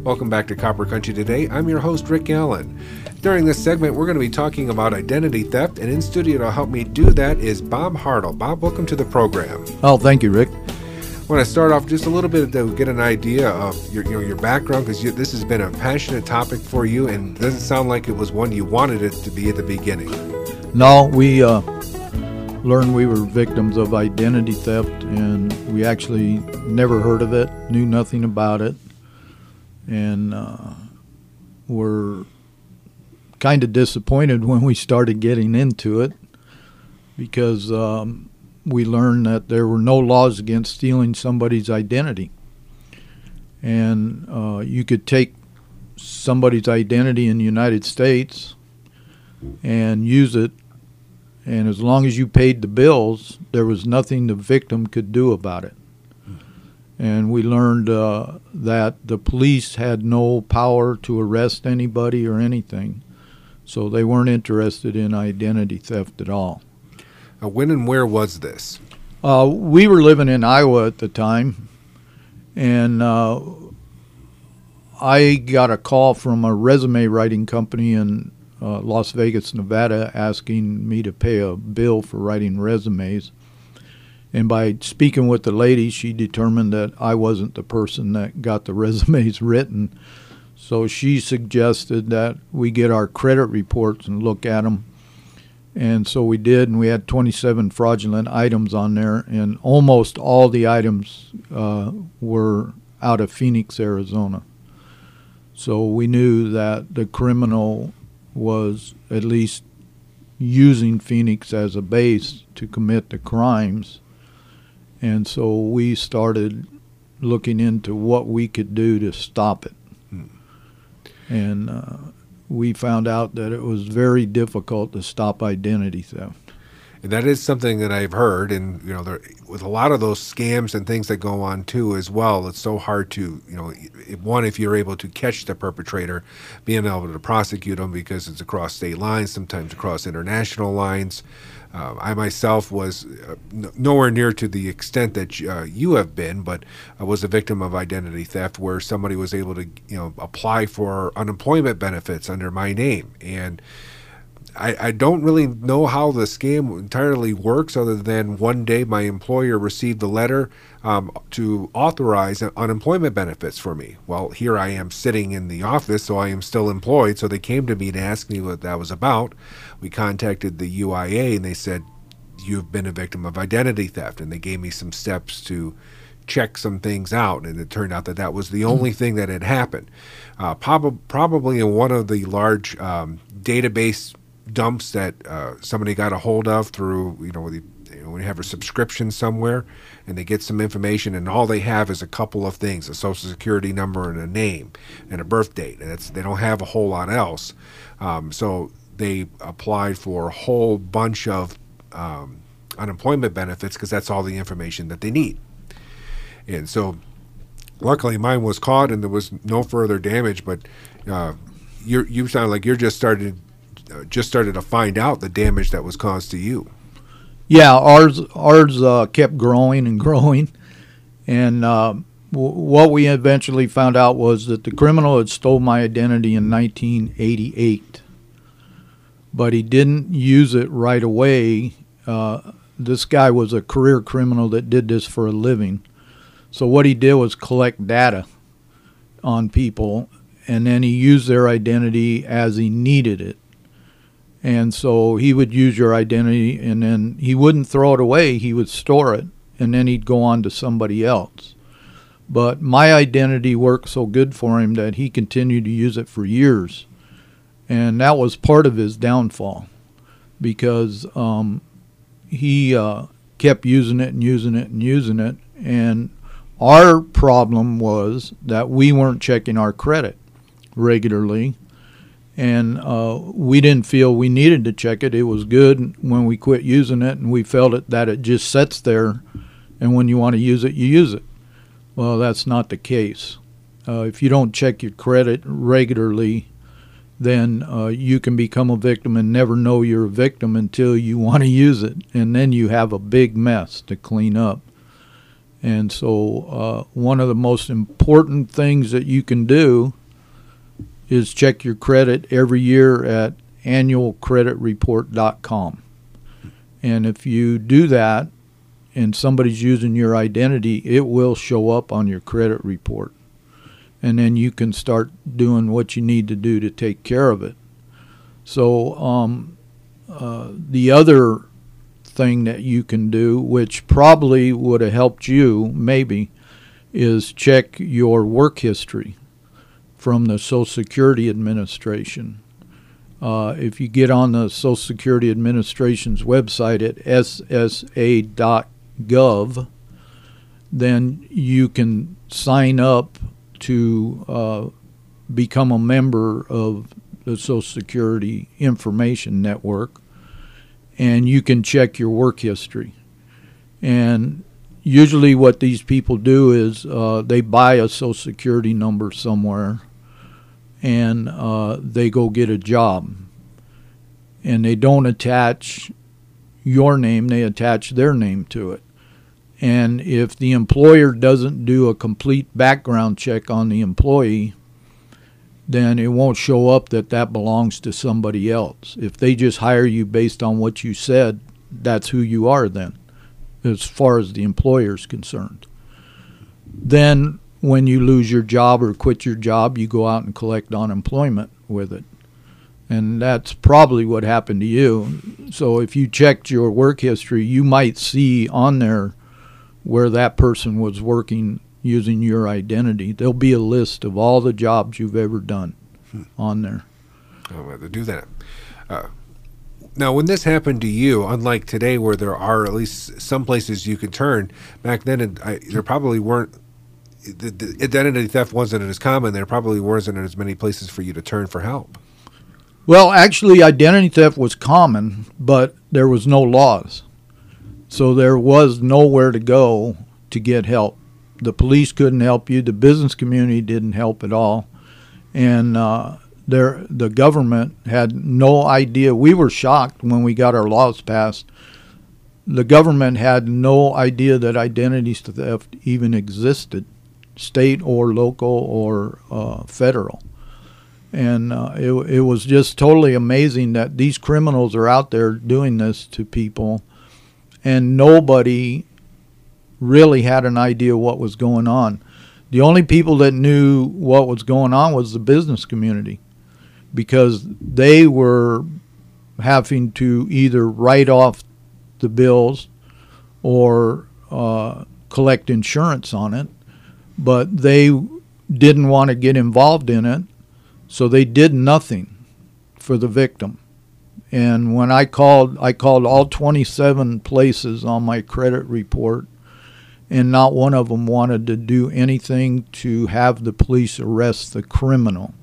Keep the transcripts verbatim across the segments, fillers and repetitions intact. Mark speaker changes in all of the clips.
Speaker 1: Welcome back to Copper Country Today. I'm your host, Rick Allen. During this segment, we're going to be talking about identity theft, and in studio to help me do that is Bob Hartle. Bob, welcome to the program.
Speaker 2: Oh, thank you, Rick.
Speaker 1: I want to start off just a little bit to get an idea of your, you know, your background, because you, this has been a passionate topic for you, and it doesn't sound like it was one you wanted it to be at the beginning.
Speaker 2: No, we uh, learned we were victims of identity theft, and we actually never heard of it, knew nothing about it, and uh, were kind of disappointed when we started getting into it, because um, we learned that there were no laws against stealing somebody's identity. And uh, you could take somebody's identity in the United States and use it, and as long as you paid the bills, there was nothing the victim could do about it. And we learned uh, that the police had no power to arrest anybody or anything, so they weren't interested in identity theft at all.
Speaker 1: Uh, when and where was this?
Speaker 2: Uh, we were living in Iowa at the time, and uh, I got a call from a resume writing company in uh, Las Vegas, Nevada, asking me to pay a bill for writing resumes. And by speaking with the lady, she determined that I wasn't the person that got the resumes written. So she suggested that we get our credit reports and look at them. And so we did, and we had twenty-seven fraudulent items on there, and almost all the items uh, were out of Phoenix, Arizona. So we knew that the criminal was at least using Phoenix as a base to commit the crimes. And so we started looking into what we could do to stop it. Hmm. And uh, we found out that it was very difficult to stop identity theft.
Speaker 1: And that is something that I've heard, and you know, there, with a lot of those scams and things that go on too as well, it's so hard to, you know, one, if you're able to catch the perpetrator, being able to prosecute them, because it's across state lines, sometimes across international lines. Uh, I myself was uh, n- nowhere near to the extent that uh, you have been, but I was a victim of identity theft, where somebody was able to, you know, apply for unemployment benefits under my name. And I, I don't really know how the scam entirely works, other than one day my employer received a letter um, to authorize unemployment benefits for me. Well, here I am sitting in the office, so I am still employed. So they came to me to ask me what that was about. We contacted the U I A, and they said, "You've been a victim of identity theft." And they gave me some steps to check some things out, and it turned out that that was the only thing that had happened. Uh, prob- probably in one of the large um, database dumps that uh, somebody got a hold of through, you know, the, you know, when you have a subscription somewhere and they get some information, and all they have is a couple of things: a social security number and a name and a birth date. And it's, they don't have a whole lot else. Um, so they applied for a whole bunch of um, unemployment benefits, because that's all the information that they need. And so luckily mine was caught and there was no further damage, but uh, you're, you sound like you're just started uh, just started to find out the damage that was caused to you.
Speaker 2: Yeah, ours ours uh, kept growing and growing, and uh, w- what we eventually found out was that the criminal had stole my identity in nineteen eighty-eight, but he didn't use it right away. Uh, this guy was a career criminal that did this for a living. So what he did was collect data on people, and then he used their identity as he needed it. And so he would use your identity, and then he wouldn't throw it away. He would store it, and then he'd go on to somebody else. But my identity worked so good for him that he continued to use it for years. And that was part of his downfall, because um, he uh, kept using it and using it and using it. And our problem was that we weren't checking our credit regularly. And uh, we didn't feel we needed to check it. It was good when we quit using it, and we felt it, that it just sits there, and when you want to use it, you use it. Well, that's not the case. Uh, if you don't check your credit regularly, then uh, you can become a victim and never know you're a victim until you want to use it, and then you have a big mess to clean up. And so uh, one of the most important things that you can do is check your credit every year at annual credit report dot com. And if you do that and somebody's using your identity, it will show up on your credit report. And then you can start doing what you need to do to take care of it. So um, uh, the other thing that you can do, which probably would have helped you maybe, is check your work history from the Social Security Administration. Uh, if you get on the Social Security Administration's website at S S A dot gov, then you can sign up to uh, become a member of the Social Security Information Network, and you can check your work history. And usually what these people do is uh, they buy a Social Security number somewhere, and uh, they go get a job. And they don't attach your name, they attach their name to it. And if the employer doesn't do a complete background check on the employee, then it won't show up that that belongs to somebody else. If they just hire you based on what you said, that's who you are then, as far as the employer's concerned. Then when you lose your job or quit your job, you go out and collect unemployment with it. And that's probably what happened to you. So if you checked your work history, you might see on there where that person was working using your identity. There'll be a list of all the jobs you've ever done hmm. on there.
Speaker 1: I'll have to do that. Uh, now, when this happened to you, unlike today where there are at least some places you could turn, back then it, I, there probably weren't, the, the identity theft wasn't as common. There probably wasn't as many places for you to turn for help.
Speaker 2: Well, actually, identity theft was common, but there was no laws. So there was nowhere to go to get help. The police couldn't help you. The business community didn't help at all. And uh, there, the government had no idea. We were shocked when we got our laws passed. The government had no idea that identity theft even existed, state or local or uh, federal. And uh, it, it was just totally amazing that these criminals are out there doing this to people, and nobody really had an idea what was going on. The only people that knew what was going on was the business community, because they were having to either write off the bills or uh, collect insurance on it, but they didn't want to get involved in it. So they did nothing for the victim. And when I called, I called all twenty-seven places on my credit report, and not one of them wanted to do anything to have the police arrest the criminal.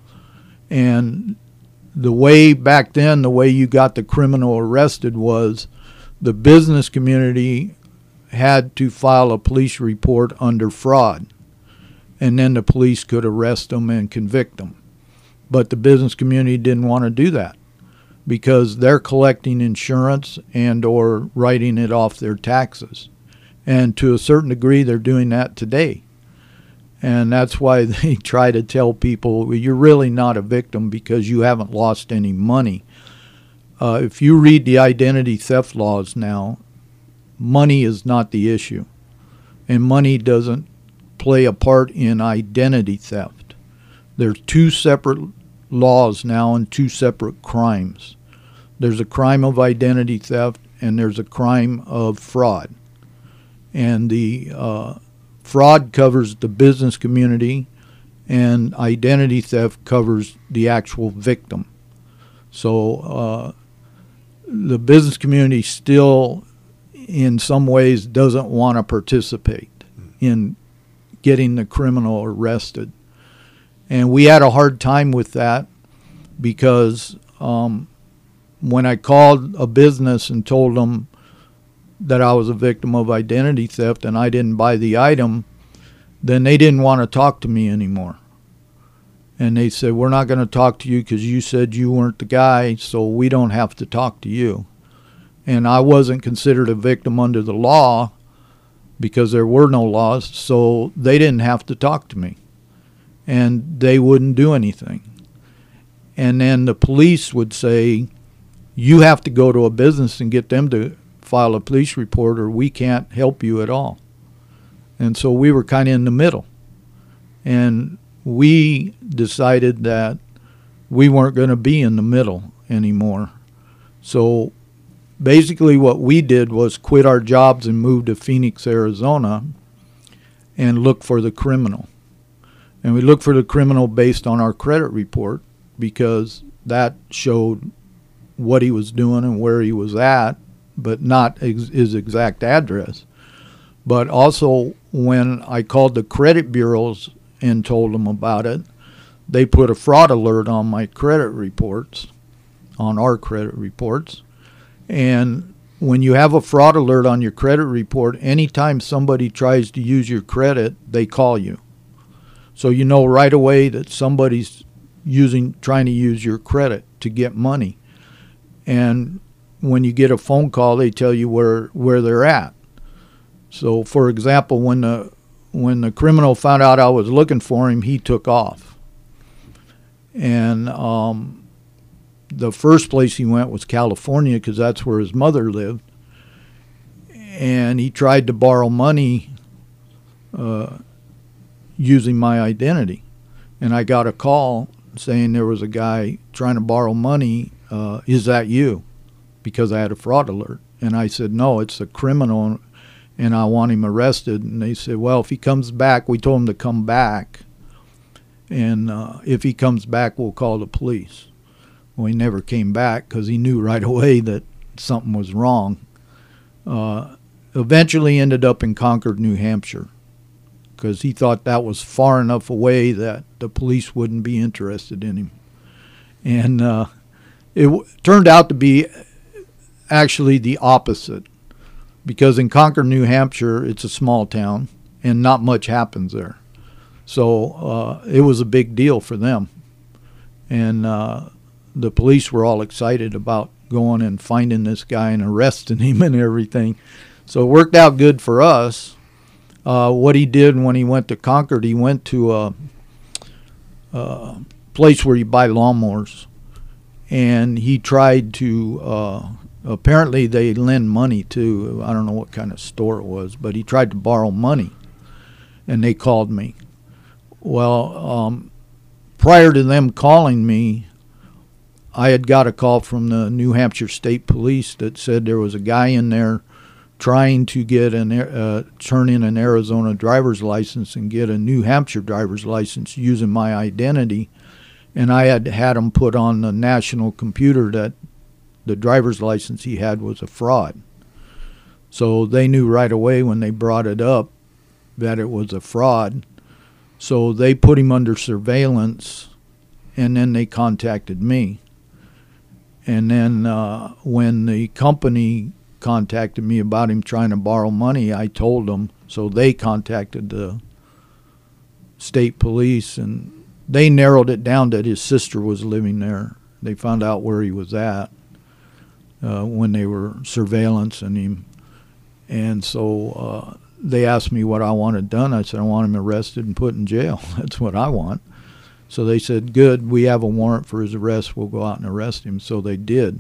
Speaker 2: And the way back then, the way you got the criminal arrested was the business community had to file a police report under fraud, and then the police could arrest them and convict them. But the business community didn't want to do that because they're collecting insurance and or writing it off their taxes. And to a certain degree, they're doing that today. And that's why they try to tell people, well, you're really not a victim because you haven't lost any money. Uh, if you read the identity theft laws now, money is not the issue. And money doesn't play a part in identity theft. There's two separate laws now and two separate crimes. There's a crime of identity theft and there's a crime of fraud. And the uh, fraud covers the business community, and identity theft covers the actual victim. So uh, the business community still, in some ways, doesn't want to participate in getting the criminal arrested. And we had a hard time with that because um, when I called a business and told them that I was a victim of identity theft and I didn't buy the item, then they didn't want to talk to me anymore. And they said, we're not going to talk to you because you said you weren't the guy, so we don't have to talk to you. And I wasn't considered a victim under the law because there were no laws, so they didn't have to talk to me. And they wouldn't do anything. And then the police would say, you have to go to a business and get them to file a police report, or we can't help you at all. And so we were kind of in the middle. And we decided that we weren't going to be in the middle anymore. So basically what we did was quit our jobs and move to Phoenix, Arizona, and look for the criminal. And we looked for the criminal based on our credit report, because that showed what he was doing and where he was at, but not ex- his exact address. But also, when I called the credit bureaus and told them about it, they put a fraud alert on my credit reports, on our credit reports. And when you have a fraud alert on your credit report, anytime somebody tries to use your credit, they call you. So you know right away that somebody's using, trying to use your credit to get money. And when you get a phone call, they tell you where, where they're at. So, for example, when the when the criminal found out I was looking for him, he took off. And um, the first place he went was California, because that's where his mother lived. And he tried to borrow money uh, using my identity. And I got a call saying there was a guy trying to borrow money. Uh, is that you? Because I had a fraud alert. And I said, no, it's a criminal, and I want him arrested. And they said, well, if he comes back, we told him to come back. And uh, if he comes back, we'll call the police. Well, he never came back because he knew right away that something was wrong. Uh, eventually ended up in Concord, New Hampshire, because he thought that was far enough away that the police wouldn't be interested in him. And uh, it w- turned out to be actually the opposite, because in Concord, New Hampshire, it's a small town, and not much happens there. So uh, it was a big deal for them. And uh, the police were all excited about going and finding this guy and arresting him and everything. So it worked out good for us. Uh, what he did when he went to Concord, he went to a, a place where you buy lawnmowers. And he tried to, uh, apparently they lend money to, I don't know what kind of store it was, but he tried to borrow money. And they called me. Well, um, prior to them calling me, I had got a call from the New Hampshire State Police that said there was a guy in there trying to get an uh, turn in an Arizona driver's license and get a New Hampshire driver's license using my identity. And I had had him put on the national computer that the driver's license he had was a fraud. So they knew right away when they brought it up that it was a fraud. So they put him under surveillance, and then they contacted me. And then uh, when the company contacted me about him trying to borrow money, I told them. So they contacted the state police, and they narrowed it down that his sister was living there. They found out where he was at uh, when they were surveillancing him. And so uh, they asked me what I wanted done. I said, I want him arrested and put in jail. That's what I want. So they said, good, we have a warrant for his arrest. We'll go out and arrest him. So they did.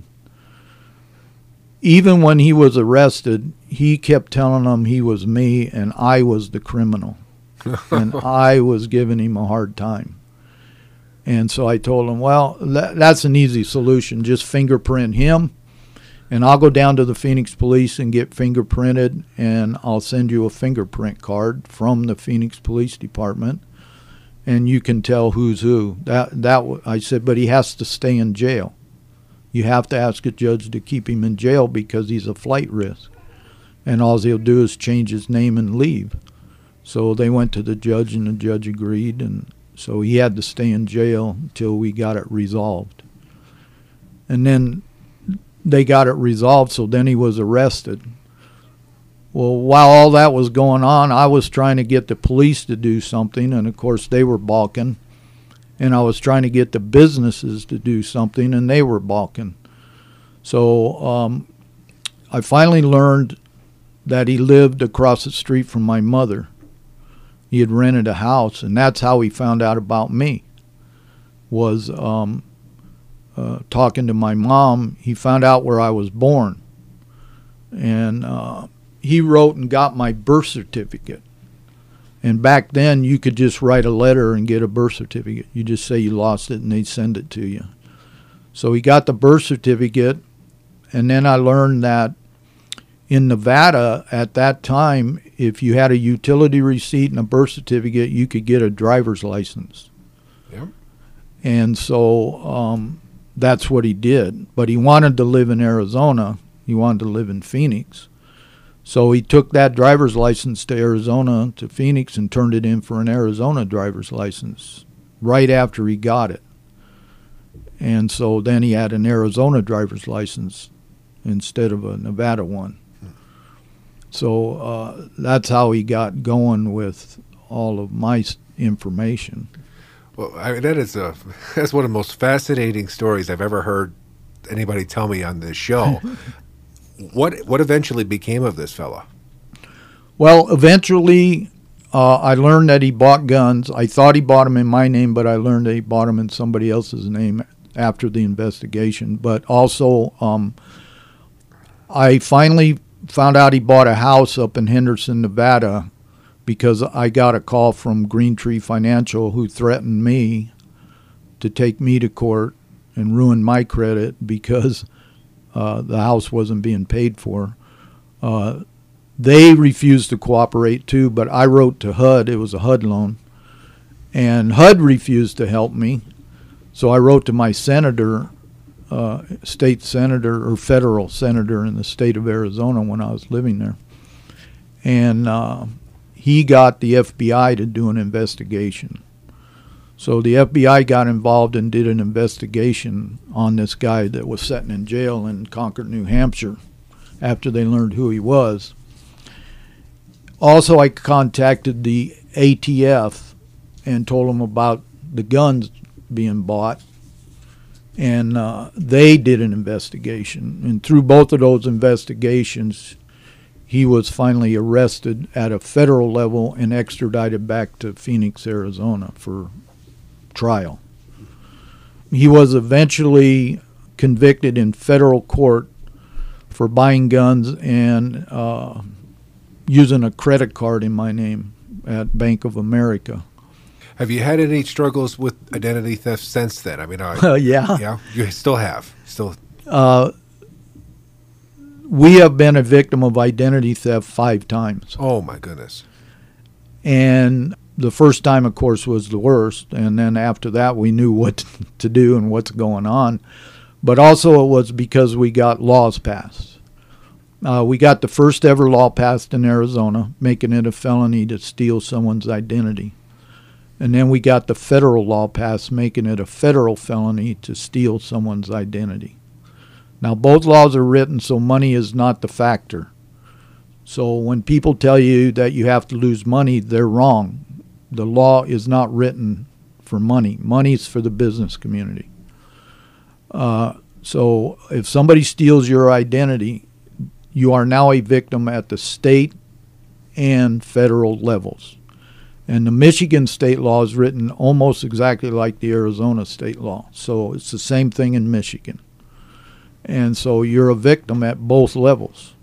Speaker 2: Even when he was arrested, he kept telling them he was me and I was the criminal. And I was giving him a hard time. And so I told him, well, that, that's an easy solution. Just fingerprint him, and I'll go down to the Phoenix Police and get fingerprinted, and I'll send you a fingerprint card from the Phoenix Police Department, and you can tell who's who. That that I said, but he has to stay in jail. You have to ask a judge to keep him in jail because he's a flight risk. And all he'll do is change his name and leave. So they went to the judge, and the judge agreed, and so he had to stay in jail until we got it resolved. And then they got it resolved, so then he was arrested. Well, while all that was going on, I was trying to get the police to do something, and of course they were balking. And I was trying to get the businesses to do something, and they were balking. So um, I finally learned that he lived across the street from my mother. He had rented a house, and that's how he found out about me, was um, uh, talking to my mom. He found out where I was born, and uh, he wrote and got my birth certificate. And back then, you could just write a letter and get a birth certificate. You just say you lost it, and they'd send it to you. So he got the birth certificate, and then I learned that in Nevada at that time, if you had a utility receipt and a birth certificate, you could get a driver's license.
Speaker 1: Yep.
Speaker 2: And so um, that's what he did. But he wanted to live in Arizona. He wanted to live in Phoenix. So he took that driver's license to Arizona, to Phoenix, and turned it in for an Arizona driver's license right after he got it. And so then he had an Arizona driver's license instead of a Nevada one. So uh, that's how he got going with all of my s- information.
Speaker 1: Well, I mean, that is a that's one of the most fascinating stories I've ever heard anybody tell me on this show. What what eventually became of this fella?
Speaker 2: Well, eventually uh, I learned that he bought guns. I thought he bought them in my name, but I learned that he bought them in somebody else's name after the investigation. But also um, I finally found out he bought a house up in Henderson, Nevada, because I got a call from Green Tree Financial, who threatened me to take me to court and ruin my credit because uh, the house wasn't being paid for. Uh, they refused to cooperate too, but I wrote to H U D. It was a H U D loan. And H U D refused to help me. So I wrote to my senator, uh, state senator or federal senator in the state of Arizona when I was living there. And uh, he got the F B I to do an investigation. So the F B I got involved and did an investigation on this guy that was sitting in jail in Concord, New Hampshire, after they learned who he was. Also, I contacted the A T F and told them about the guns being bought, and uh, they did an investigation. And through both of those investigations, he was finally arrested at a federal level and extradited back to Phoenix, Arizona for trial. He was eventually convicted in federal court for buying guns and uh, using a credit card in my name at Bank of America.
Speaker 1: Have you had any struggles with identity theft since then? I mean, I,
Speaker 2: Uh, yeah.
Speaker 1: yeah, you still have, still.
Speaker 2: Uh, we have been a victim of identity theft five times.
Speaker 1: Oh my goodness!
Speaker 2: And the first time, of course, was the worst. And then after that, we knew what to do and what's going on. But also it was because we got laws passed. Uh, we got the first ever law passed in Arizona, making it a felony to steal someone's identity. And then we got the federal law passed, making it a federal felony to steal someone's identity. Now, both laws are written so money is not the factor. So when people tell you that you have to lose money, they're wrong. The law is not written for money. Money is for the business community. Uh, so if somebody steals your identity, you are now a victim at the state and federal levels. And the Michigan state law is written almost exactly like the Arizona state law. So it's the same thing in Michigan. And so you're a victim at both levels.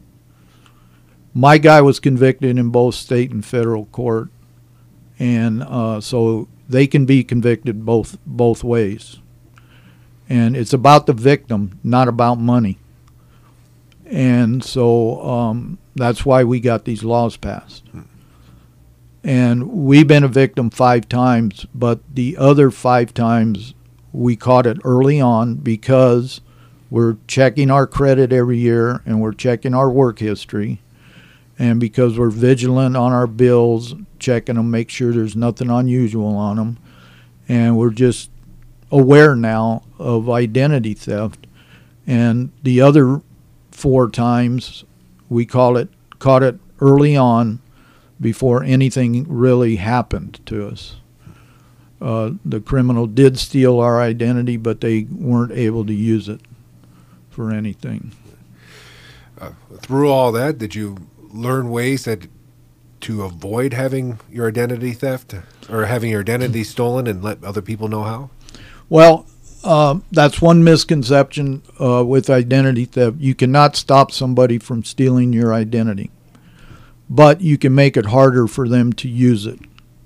Speaker 2: My guy was convicted in both state and federal court. And uh, so they can be convicted both both ways. And it's about the victim, not about money. And so um, that's why we got these laws passed. Hmm. And we've been a victim five times, but the other five times we caught it early on because we're checking our credit every year and we're checking our work history. And because we're vigilant on our bills, checking them, make sure there's nothing unusual on them. And we're just aware now of identity theft. And the other four times we call it caught it early on before anything really happened to us. Uh, the criminal did steal our identity, but they weren't able to use it for anything.
Speaker 1: Uh, through all that, did you learn ways that to avoid having your identity theft or having your identity stolen and let other people know how?
Speaker 2: Well, uh, that's one misconception uh, with identity theft. You cannot stop somebody from stealing your identity, but you can make it harder for them to use it.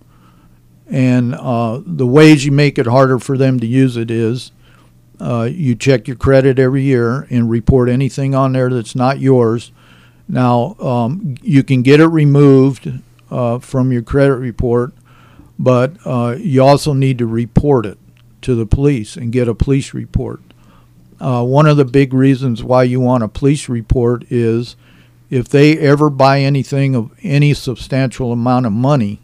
Speaker 2: And uh, the ways you make it harder for them to use it is uh, you check your credit every year and report anything on there that's not yours. Now, um, you can get it removed uh, from your credit report, but uh, you also need to report it to the police and get a police report. Uh, one of the big reasons why you want a police report is if they ever buy anything of any substantial amount of money,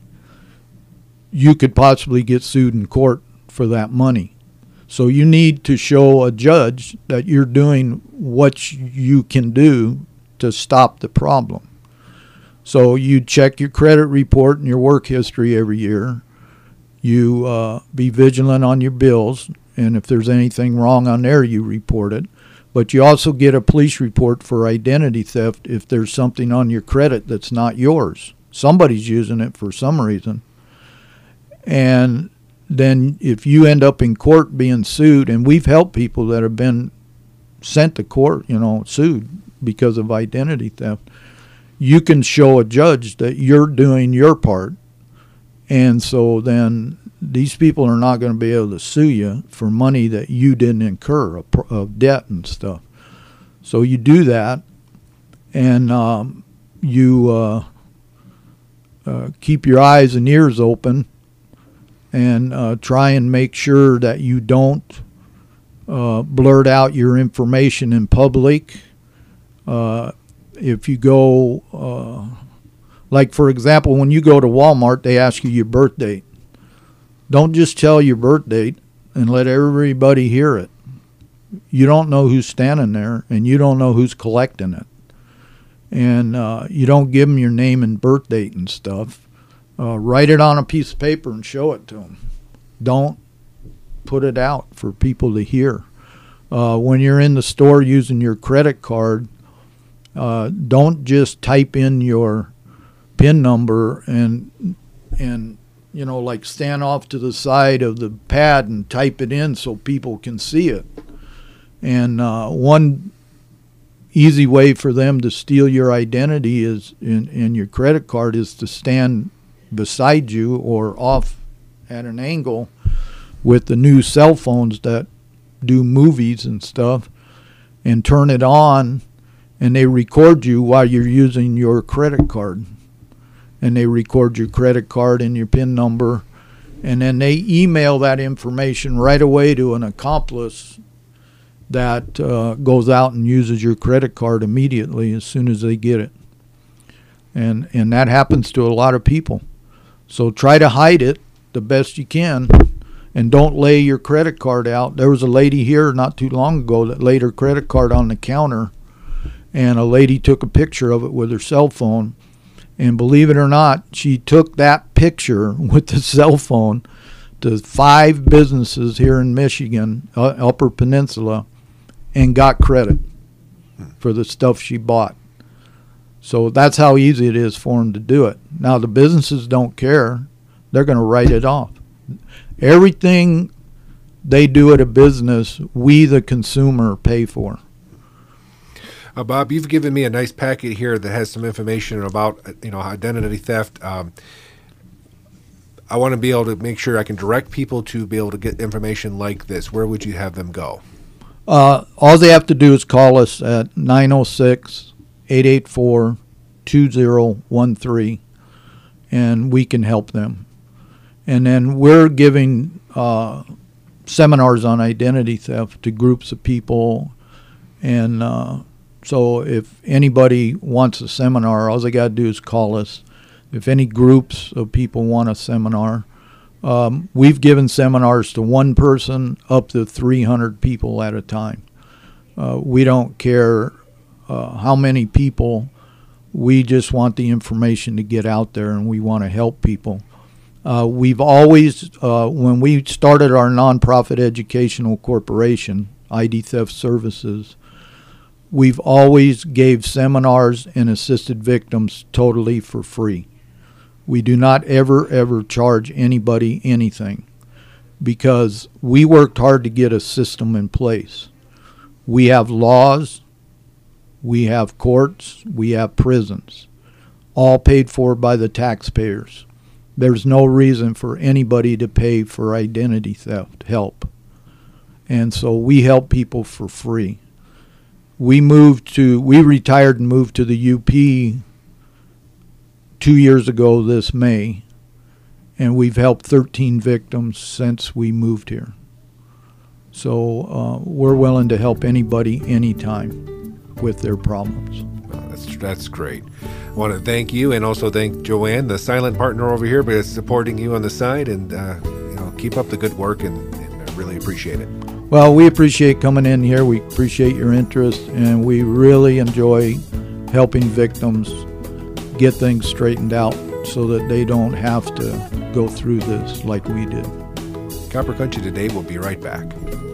Speaker 2: you could possibly get sued in court for that money. So you need to show a judge that you're doing what you can do to stop the problem. So you check your credit report and your work history every year. You uh, be vigilant on your bills, and if there's anything wrong on there, you report it. But you also get a police report for identity theft if there's something on your credit that's not yours. Somebody's using it for some reason. And then if you end up in court being sued, and we've helped people that have been sent to court, you know, sued because of identity theft, you can show a judge that you're doing your part. And so then these people are not going to be able to sue you for money that you didn't incur, of debt and stuff. So you do that, and um, you uh, uh, keep your eyes and ears open, and uh, try and make sure that you don't uh, blurt out your information in public. Uh, if you go, uh, like for example, when you go to Walmart, they ask you your birth date. Don't just tell your birth date and let everybody hear it. You don't know who's standing there, and you don't know who's collecting it. And uh, you don't give them your name and birth date and stuff. Uh, write it on a piece of paper and show it to them. Don't put it out for people to hear. Uh, when you're in the store using your credit card, uh, don't just type in your PIN number and and you know like stand off to the side of the pad and type it in so people can see it. And uh, one easy way for them to steal your identity is in, in your credit card is to stand beside you or off at an angle with the new cell phones that do movies and stuff, and turn it on, and they record you while you're using your credit card. And they record your credit card and your PIN number, and then they email that information right away to an accomplice that uh, goes out and uses your credit card immediately as soon as they get it. And and that happens to a lot of people. So try to hide it the best you can, and don't lay your credit card out. There was a lady here not too long ago that laid her credit card on the counter, and a lady took a picture of it with her cell phone. And believe it or not, she took that picture with the cell phone to five businesses here in Michigan, uh, Upper Peninsula, and got credit for the stuff she bought. So that's how easy it is for them to do it. Now, the businesses don't care. They're going to write it off. Everything they do at a business, we, the consumer, pay for.
Speaker 1: Uh, Bob, you've given me a nice packet here that has some information about, you know, identity theft. Um, I want to be able to make sure I can direct people to be able to get information like this. Where would you have them go?
Speaker 2: Uh, all they have to do is call us at nine oh six, eight eight four, two oh one three, and we can help them. And then we're giving uh, seminars on identity theft to groups of people. And uh, so if anybody wants a seminar, all they got to do is call us. If any groups of people want a seminar, um, we've given seminars to one person up to three hundred people at a time. Uh, we don't care uh, how many people. We just want the information to get out there, and we want to help people. Uh, we've always, uh, when we started our nonprofit educational corporation, I D Theft Services, we've always gave seminars and assisted victims totally for free. We do not ever, ever charge anybody anything because we worked hard to get a system in place. We have laws, we have courts, we have prisons, all paid for by the taxpayers. There's no reason for anybody to pay for identity theft help. And so we help people for free. We moved to, we retired and moved to the U P two years ago this May, and we've helped thirteen victims since we moved here. So uh, we're willing to help anybody anytime with their problems.
Speaker 1: Oh, that's that's great. I want to thank you and also thank Joanne, the silent partner over here, but supporting you on the side, and uh, you know, keep up the good work, and, and I really appreciate it.
Speaker 2: Well, we appreciate coming in here. We appreciate your interest, and we really enjoy helping victims get things straightened out so that they don't have to go through this like we did.
Speaker 1: Copper Country Today will be right back.